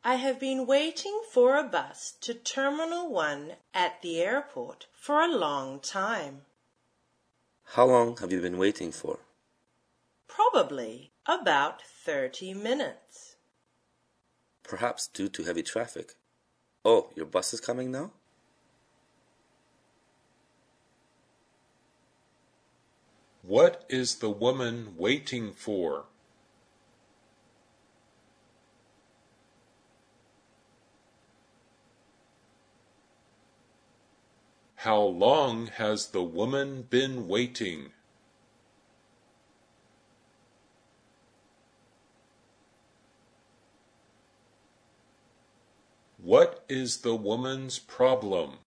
I have been waiting for a bus to Terminal 1 at the airport for a long time. How long have you been waiting for? Probably about 30 minutes. Perhaps due to heavy traffic. Oh, your bus is coming now? What is the woman waiting for? How long has the woman been waiting? What is the woman's problem?